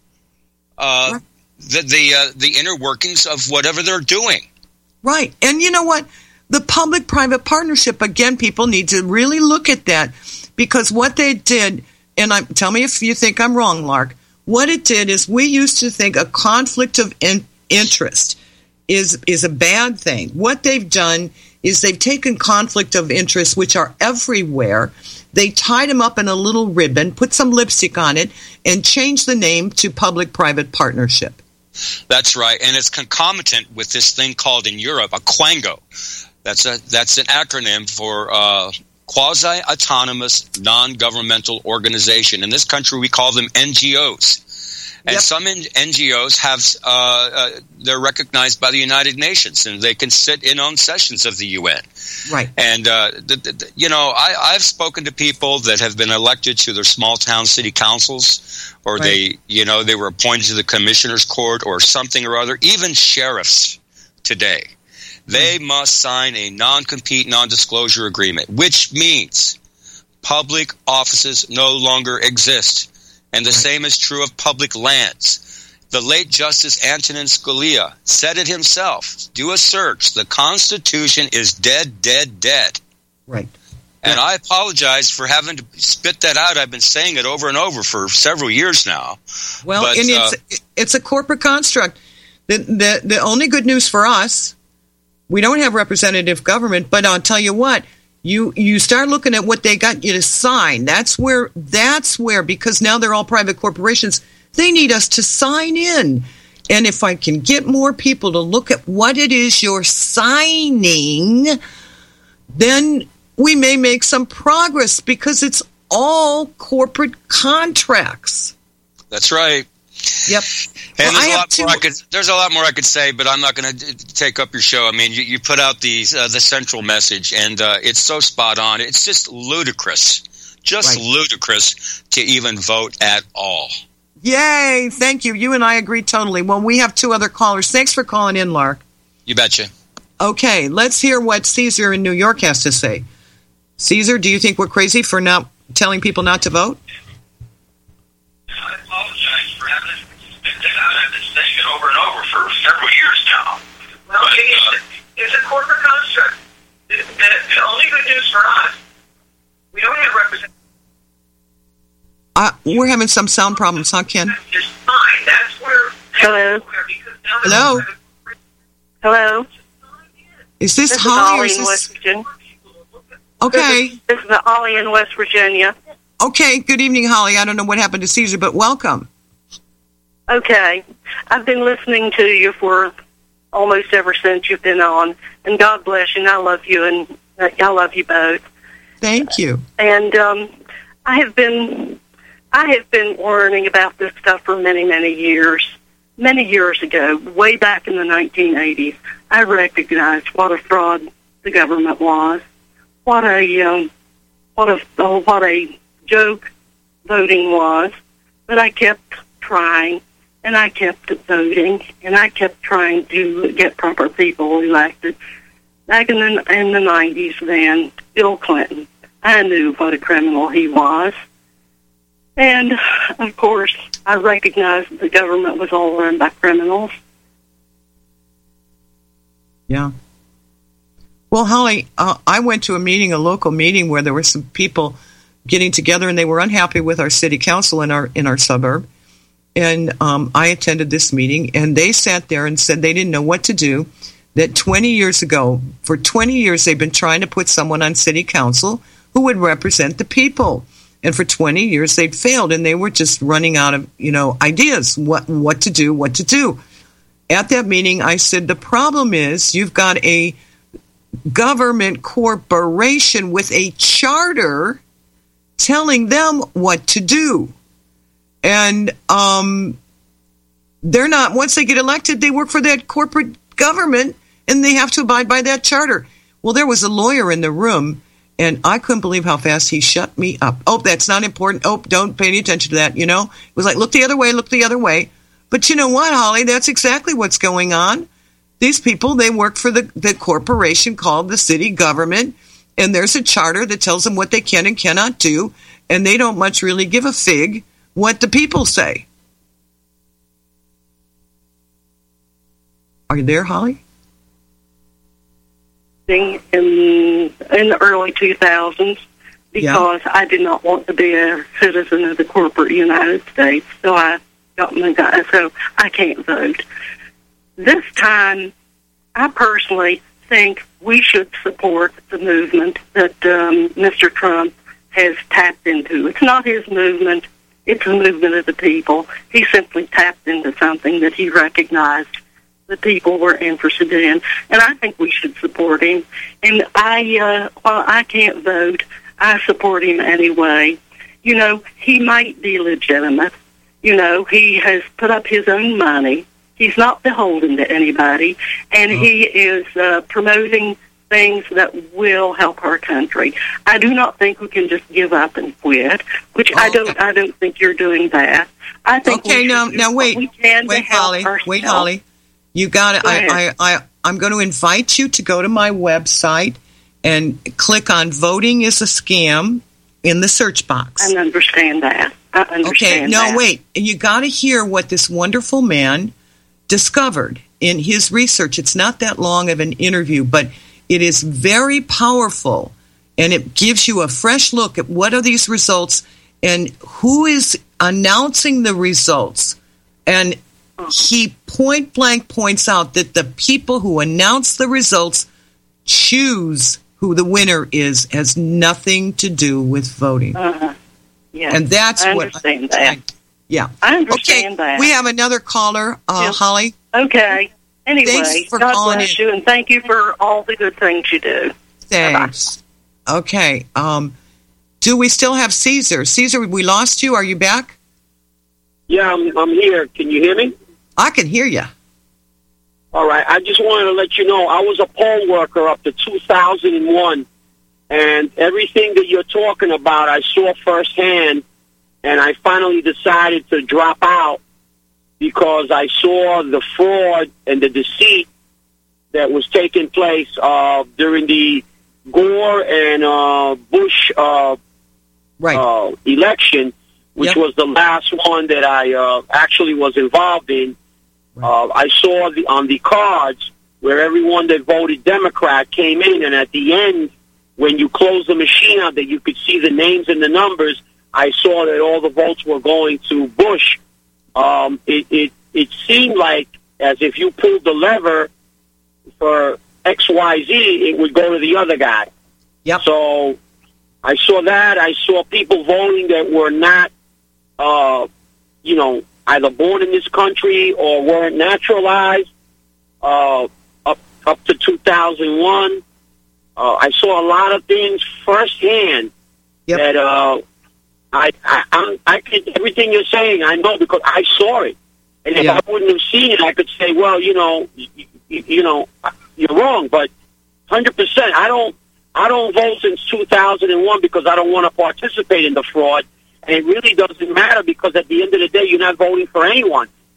uh, right. the the, uh, the inner workings of whatever they're doing. Right. And you know what? The public-private partnership, again, people need to really look at that because what they did, and I, tell me if you think I'm wrong, Lark, what it did is we used to think a conflict of in, interest is is a bad thing. What they've done is they've taken conflict of interest, which are everywhere, they tied them up in a little ribbon, put some lipstick on it, and changed the name to public-private partnership. That's right, and it's concomitant with this thing called in Europe a quango. That's a that's an acronym for uh, quasi-autonomous non-governmental organization. In this country, we call them N G Os. And yep. some N G Os have uh, uh, they're recognized by the United Nations, and they can sit in on sessions of the U N. Right. And uh, the, the, you know, I, I've spoken to people that have been elected to their small town city councils, or right. they, you know, they were appointed to the commissioner's court, or something or other. Even sheriffs today, they mm. must sign a non-compete, non-disclosure agreement, which means public offices no longer exist. And the right. same is true of public lands. The late Justice Antonin Scalia said it himself. Do a search. The Constitution is dead, dead, dead. Right. And yeah. I apologize for having to spit that out. I've been saying it over and over for several years now. Well, but, and uh, it's, it's a corporate construct. The, the, the only good news for us, we don't have representative government, but I'll tell you what. You you start looking at what they got you to sign. That's where that's where because now they're all private corporations. They need us to sign in. And if I can get more people to look at what it is you're signing, then we may make some progress because it's all corporate contracts. That's right. Yep. And well, there's, I a lot two- more I could, there's a lot more I could say, but I'm not going to take up your show. I mean, you, you put out the uh, the central message, and uh, it's so spot on. It's just ludicrous, just right. ludicrous to even vote at all. Yay! Thank you. You and I agree totally. Well, we have two other callers. Thanks for calling in, Lark. You betcha. Okay, let's hear what Caesar in New York has to say. Caesar, do you think we're crazy for not telling people not to vote? I apologize for having to spit that out. I've been saying it over and over for several years now. Well, but, it's, uh, it's a corporate construct. The, the, the only good news for us, we don't have representatives. Uh, we're having some sound problems, huh, Ken? It's fine. That's where. Hello. Hello. Hello. Is this, this Holly? Is Holly or is in this... West Virginia. Okay. This is, this is Holly in West Virginia. Okay. Good evening, Holly. I don't know what happened to Caesar, but welcome. Okay. I've been listening to you for almost ever since you've been on, and God bless you, and I love you, and uh, I love you both. Thank you. And um, I have been, I have been learning about this stuff for many, many years. Many years ago, way back in the nineteen eighties, I recognized what a fraud the government was, what a um, what a oh, what a joke voting was. But I kept trying, and I kept voting, and I kept trying to get proper people elected. Back in the, in the nineties then, Bill Clinton, I knew what a criminal he was. And, of course, I recognized the government was all run by criminals. Yeah. Well, Holly, uh, I went to a meeting, a local meeting, where there were some people getting together, and they were unhappy with our city council in our in our suburb. And um, I attended this meeting, and they sat there and said they didn't know what to do, that twenty years ago, for twenty years, they've been trying to put someone on city council who would represent the people. And for twenty years, they'd failed, and they were just running out of, you know, ideas, what what to do, what to do. At that meeting, I said, the problem is you've got a government corporation with a charter telling them what to do. And um, they're not, once they get elected, they work for that corporate government, and they have to abide by that charter. Well, there was a lawyer in the room, and I couldn't believe how fast he shut me up. Oh, that's not important. Oh, don't pay any attention to that, you know. It was like, look the other way, look the other way. But you know what, Holly? That's exactly what's going on. These people, they work for the, the corporation called the city government, and there's a charter that tells them what they can and cannot do, and they don't much really give a fig what the people say. Are you there, Holly? In, in the early two thousands, because yeah. I did not want to be a citizen of the corporate United States, so I got my guy, so I can't vote. This time, I personally think we should support the movement that um, Mister Trump has tapped into. It's not his movement. It's the movement of the people. He simply tapped into something that he recognized the people were interested in, and I think we should support him. And I, uh, while I can't vote, I support him anyway. You know, he might be legitimate. You know, he has put up his own money. He's not beholden to anybody, and oh. he is uh, promoting things that will help our country. I do not think we can just give up and quit, which oh. I don't. I don't think you're doing that. I think okay. We now, now wait, we can wait, Holly, wait, Holly. You got it. I, I, I, I'm going to invite you to go to my website and click on "Voting is a Scam" in the search box. I understand that. I understand okay. No, that. wait. You got to hear what this wonderful man discovered in his research. It's not that long of an interview, but it is very powerful, and it gives you a fresh look at what are these results and who is announcing the results. And he point blank points out that the people who announce the results choose who the winner is, has nothing to do with voting. Uh-huh. Yeah, and that's I what understand I, that. Yeah, I understand okay, that. We have another caller, uh, yeah. Holly. Okay. Anyway, thanks for God calling bless in. you, and thank you for all the good things you do. Thanks. Bye-bye. Okay. Um, do we still have Caesar? Caesar, we lost you. Are you back? Yeah, I'm, I'm here. Can you hear me? I can hear you. All right. I just wanted to let you know I was a poll worker up to two thousand one, and everything that you're talking about I saw firsthand, and I finally decided to drop out because I saw the fraud and the deceit that was taking place uh, during the Gore and uh, Bush uh, right. uh, election, which yep. was the last one that I uh, actually was involved in. Right. Uh, I saw the on the cards where everyone that voted Democrat came in, and at the end, when you closed the machine out that you could see the names and the numbers, I saw that all the votes were going to Bush. Um, it, it, it seemed like as if you pulled the lever for X Y Z, it would go to the other guy. Yep. So I saw that. I saw people voting that were not, uh, you know, either born in this country or weren't naturalized uh, up up to two thousand one. Uh, I saw a lot of things firsthand yep. that uh, I, I, I'm, I could, everything you're saying, I know because I saw it. And if yeah. I wouldn't have seen it, I could say, well, you know, you, you know, you're wrong. But one hundred percent, I don't, I don't vote since two thousand one because I don't want to participate in the fraud. And it really doesn't matter because at the end of the day, you're not voting for anyone.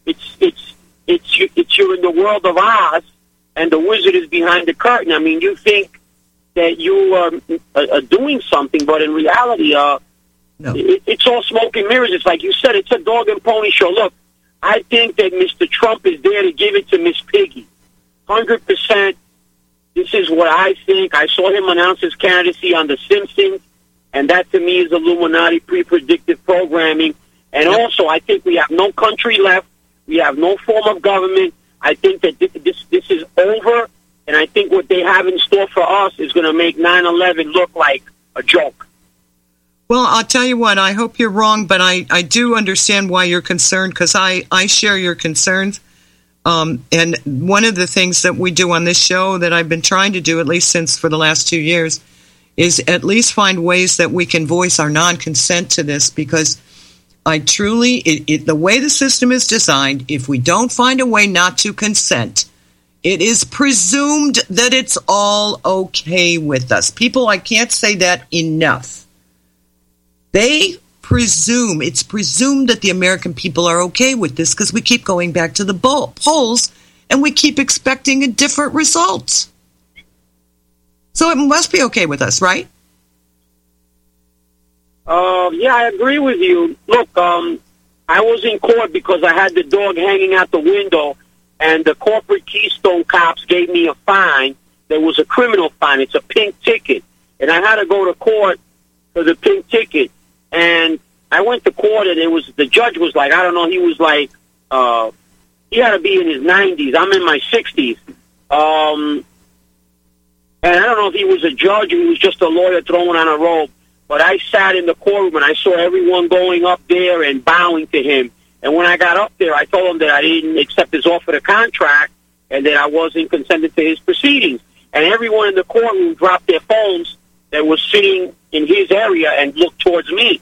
it's it's it's you, it's you're in the world of Oz, and the wizard is behind the curtain. I mean, you think that you are, are doing something, but in reality, uh, no. it, it's all smoke and mirrors. It's like you said, it's a dog and pony show. Look, I think that Mister Trump is there to give it to Miss Piggy. one hundred percent. This is what I think. I saw him announce his candidacy on The Simpsons, and that to me is Illuminati pre-predictive programming. And yep. also, I think we have no country left. We have no form of government. I think that this this, this is over, and I think what they have in store for us is going to make nine eleven look like a joke. Well, I'll tell you what, I hope you're wrong, but I, I do understand why you're concerned, because I, I share your concerns. Um, and one of the things that we do on this show that I've been trying to do, at least since for the last two years, is at least find ways that we can voice our non-consent to this, because I truly, it, it, the way the system is designed, if we don't find a way not to consent, it is presumed that it's all okay with us. People, I can't say that enough. They presume, it's presumed that the American people are okay with this because we keep going back to the bowl, polls and we keep expecting a different result. So it must be okay with us, right? Uh, yeah, I agree with you. Look, um, I was in court because I had the dog hanging out the window, and the corporate Keystone cops gave me a fine. There was a criminal fine. It's a pink ticket. And I had to go to court for the pink ticket. And I went to court, and it was the judge was like, I don't know, he was like, uh, he had to be in his nineties. I'm in my sixties. Um, and I don't know if he was a judge or he was just a lawyer throwing on a robe. But I sat in the courtroom, and I saw everyone going up there and bowing to him. And when I got up there, I told him that I didn't accept his offer to contract and that I wasn't consenting to his proceedings. And everyone in the courtroom dropped their phones that was sitting in his area and looked towards me.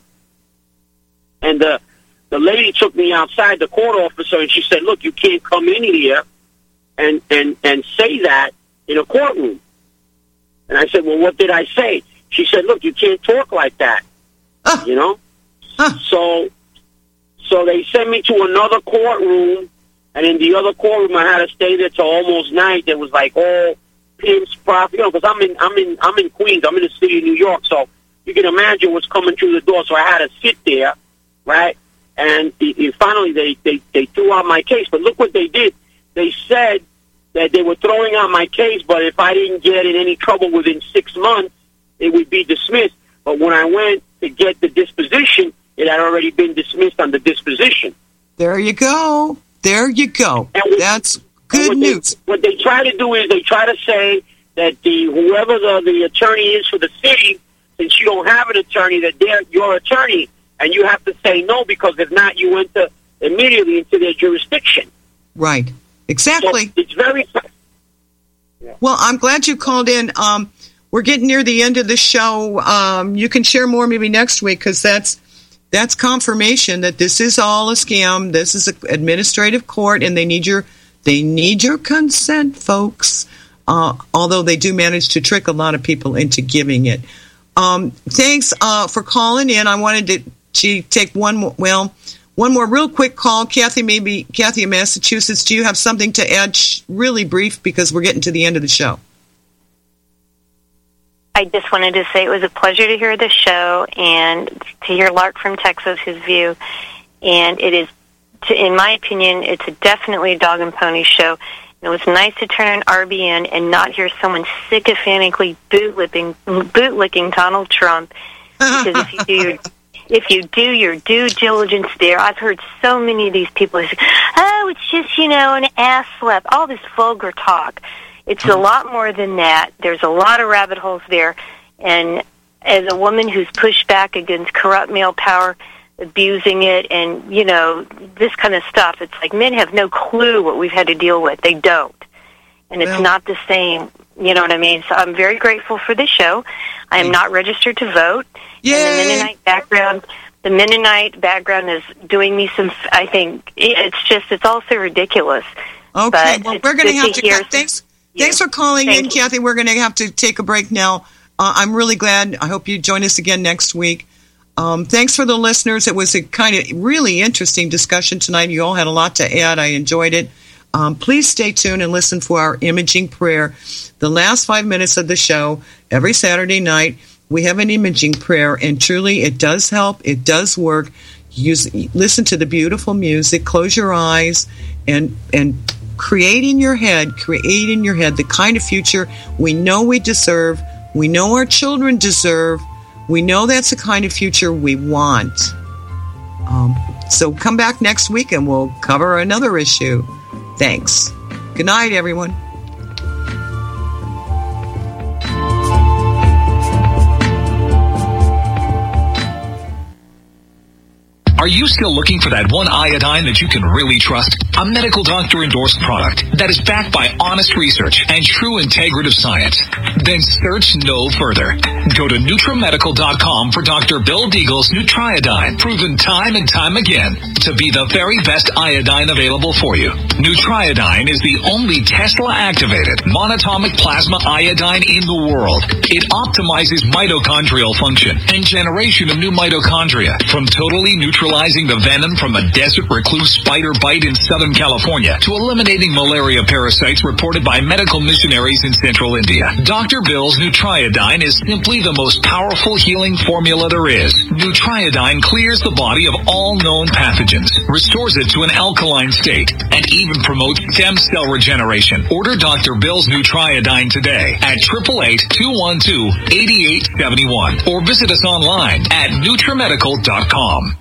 And the the lady took me outside, the court officer, and she said, look, you can't come in here and, and, and say that in a courtroom. And I said, well, what did I say? She said, look, you can't talk like that, uh, you know? Uh. So so they sent me to another courtroom, and in the other courtroom, I had to stay there till almost night. There was like all pimps, profit, you know, because I'm in, I'm, in, I'm in Queens. I'm in the city of New York, so you can imagine what's coming through the door. So I had to sit there, right? And, and finally, they, they, they threw out my case. But look what they did. They said that they were throwing out my case, but if I didn't get in any trouble within six months, it would be dismissed. But when I went to get the disposition, it had already been dismissed on the disposition. There you go. There you go. What, That's good what news. They, what they try to do is they try to say that the whoever the, the attorney is for the city, since you don't have an attorney, that they're your attorney, and you have to say no, because if not, you enter immediately into their jurisdiction. Right. Exactly. So it's very... Yeah. Well, I'm glad you called in. Um, we're getting near the end of the show. Um, you can share more maybe next week, because that's that's confirmation that this is all a scam. This is an administrative court, and they need your they need your consent, folks. Uh, although they do manage to trick a lot of people into giving it. Um, thanks uh, for calling in. I wanted to, to take one more, well, one more real quick call. Kathy, maybe Kathy in Massachusetts. Do you have something to add? Sh- really brief, because we're getting to the end of the show. I just wanted to say it was a pleasure to hear the show and to hear Lark from Texas, his view. And it is, to, in my opinion, it's a definitely a dog and pony show. And it was nice to turn on R B N and not hear someone sycophantically bootlicking, bootlicking Donald Trump. Because if you do your if you do your due diligence there, I've heard so many of these people say, "Oh, it's just, you know, an ass slap," all this vulgar talk. It's a lot more than that. There's a lot of rabbit holes there. And as a woman who's pushed back against corrupt male power, abusing it, and, you know, this kind of stuff, it's like men have no clue what we've had to deal with. They don't. And it's well, not the same. You know what I mean? So I'm very grateful for this show. I am not registered to vote. Yay. And the Mennonite background... The Mennonite background is doing me some, I think, it's just, it's all so ridiculous. Okay, but well, we're going to have to, hear thanks, thanks for calling Thank in, you. Kathy. We're going to have to take a break now. Uh, I'm really glad. I hope you join us again next week. Um, thanks for the listeners. It was a kind of really interesting discussion tonight. You all had a lot to add. I enjoyed it. Um, please stay tuned and listen for our imaging prayer. The last five minutes of the show, every Saturday night, we have an imaging prayer, and truly it does help. It does work. Use, listen to the beautiful music, close your eyes, and and create in your head, create in your head the kind of future we know we deserve, we know our children deserve, we know that's the kind of future we want. Um, so come back next week and we'll cover another issue. Thanks. Good night, everyone. Are you still looking for that one iodine that you can really trust? A medical doctor-endorsed product that is backed by honest research and true integrative science? Then search no further. Go to Nutramedical dot com for Doctor Bill Deagle's Nutriodine, proven time and time again to be the very best iodine available for you. Nutriodine is the only Tesla-activated monatomic plasma iodine in the world. It optimizes mitochondrial function and generation of new mitochondria from totally neutralizing the venom from a desert recluse spider bite in Southern California to eliminating malaria parasites reported by medical missionaries in central India. Doctor Bill's Nutriodine is simply the most powerful healing formula there is. Nutriodine clears the body of all known pathogens, restores it to an alkaline state, and even promotes stem cell regeneration. Order Doctor Bill's Nutriodine today at eight eight eight, two one two, eight eight seven one or visit us online at Nutramedical dot com.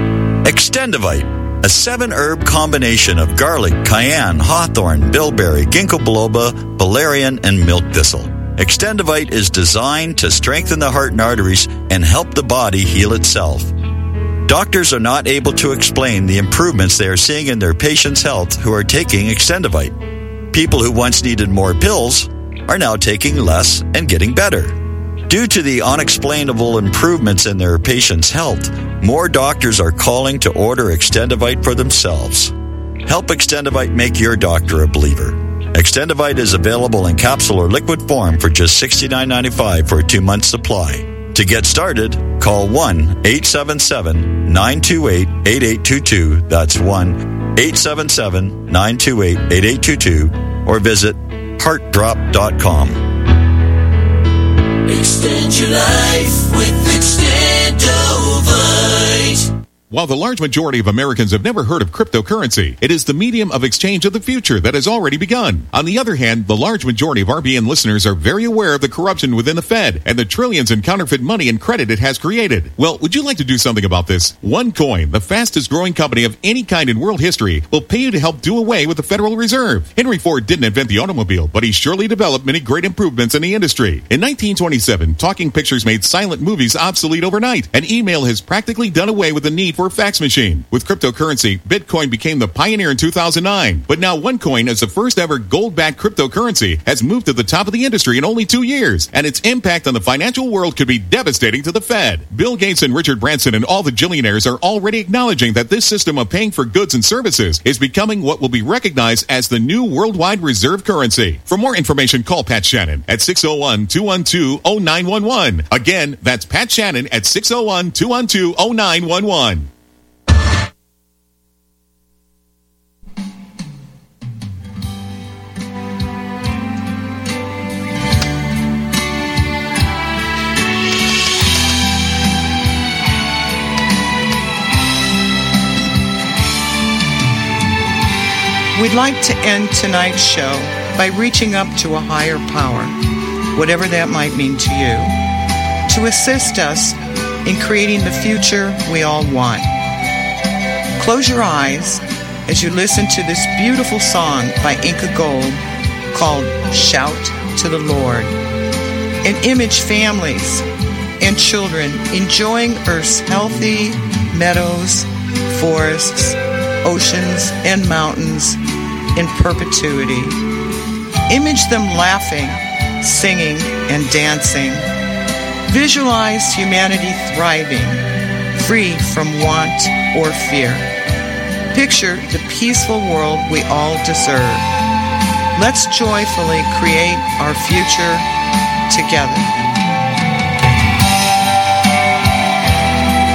Extendivite, a seven-herb combination of garlic, cayenne, hawthorn, bilberry, ginkgo biloba, valerian, and milk thistle. Extendivite is designed to strengthen the heart and arteries and help the body heal itself. Doctors are not able to explain the improvements they are seeing in their patients' health who are taking Extendivite. People who once needed more pills are now taking less and getting better. Due to the unexplainable improvements in their patients' health, more doctors are calling to order Extendivite for themselves. Help Extendivite make your doctor a believer. Extendivite is available in capsule or liquid form for just sixty-nine ninety-five for a two-month supply. To get started, call one eight seven seven, nine two eight, eight eight two two. That's one eight seven seven, nine two eight, eight eight two two. Or visit heart drop dot com. Extend your life with Extendovite. While the large majority of Americans have never heard of cryptocurrency, it is the medium of exchange of the future that has already begun. On the other hand, the large majority of R B N listeners are very aware of the corruption within the Fed and the trillions in counterfeit money and credit it has created. Well, would you like to do something about this? OneCoin, the fastest growing company of any kind in world history, will pay you to help do away with the Federal Reserve. Henry Ford didn't invent the automobile, but he surely developed many great improvements in the industry. In nineteen twenty-seven, talking pictures made silent movies obsolete overnight, and email has practically done away with the need for a fax machine. With cryptocurrency, Bitcoin became the pioneer in two thousand nine. But now OneCoin, as the first ever gold-backed cryptocurrency, has moved to the top of the industry in only two years, and its impact on the financial world could be devastating to the Fed. Bill Gates and Richard Branson and all the billionaires are already acknowledging that this system of paying for goods and services is becoming what will be recognized as the new worldwide reserve currency. For more information, call Pat Shannon at six oh one, two one two, oh nine one one. Again, that's Pat Shannon at six oh one, two one two, oh nine one one. We'd like to end tonight's show by reaching up to a higher power, whatever that might mean to you, to assist us in creating the future we all want. Close your eyes as you listen to this beautiful song by Inca Gold called Shout to the Lord, and image families and children enjoying Earth's healthy meadows, forests, oceans, and mountains in perpetuity. Image them laughing, singing, and dancing. Visualize humanity thriving, free from want or fear. Picture the peaceful world we all deserve. Let's joyfully create our future together.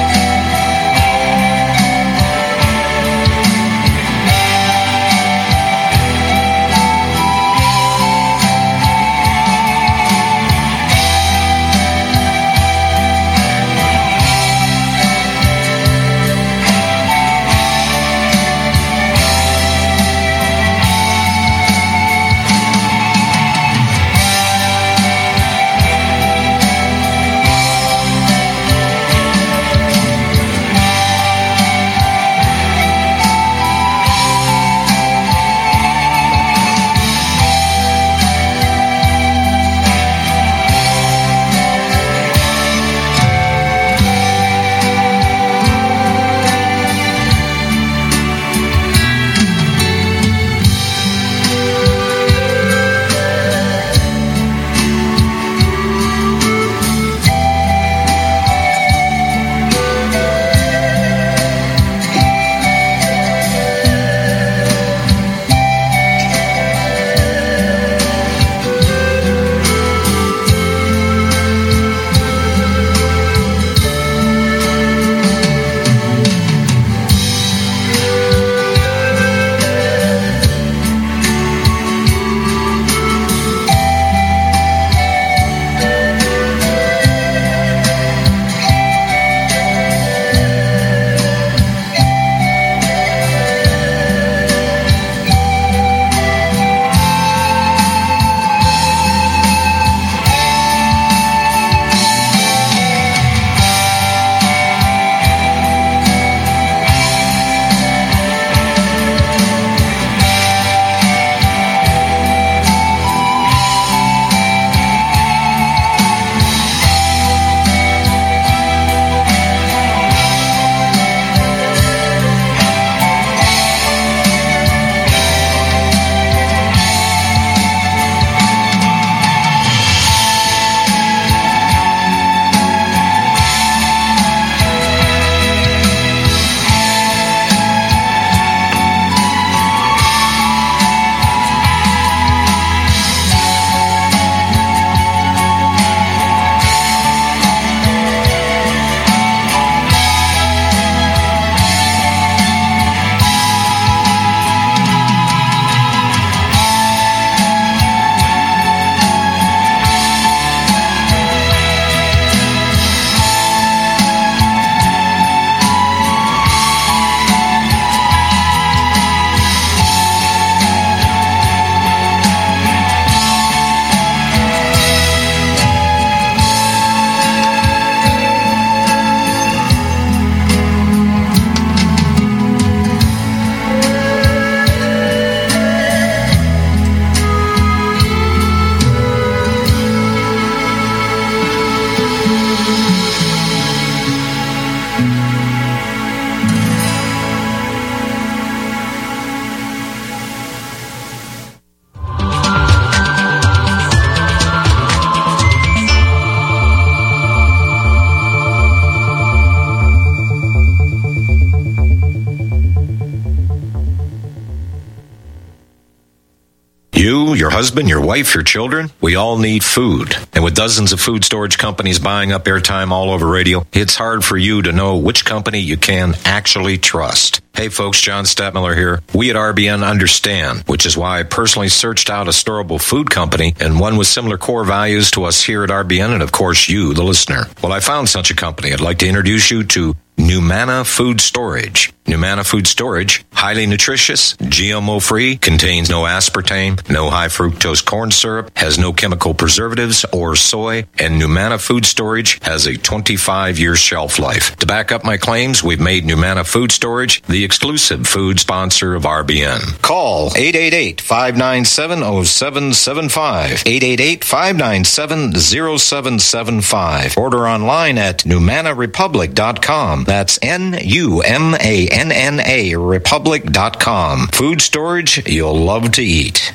You, your husband, your wife, your children, we all need food. And with dozens of food storage companies buying up airtime all over radio, it's hard for you to know which company you can actually trust. Hey folks, John Stadtmiller here. We at R B N understand, which is why I personally searched out a storable food company and one with similar core values to us here at R B N and of course you, the listener. Well, I found such a company. I'd like to introduce you to Numana Food Storage. Numana Food Storage, highly nutritious, G M O-free, contains no aspartame, no high fructose corn syrup, has no chemical preservatives or soy, and Numana Food Storage has a twenty-five year shelf life. To back up my claims, we've made Numana Food Storage the exclusive food sponsor of R B N. Call eight eight eight, five nine seven, zero seven seven five, eight eight eight, five nine seven, zero seven seven five. Order online at numana republic dot com. That's N U M A N N A republic dot com. Food storage you'll love to eat.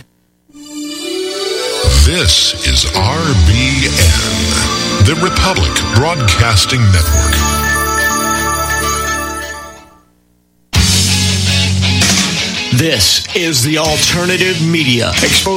This is R B N, the Republic Broadcasting Network. This is the alternative media. Expose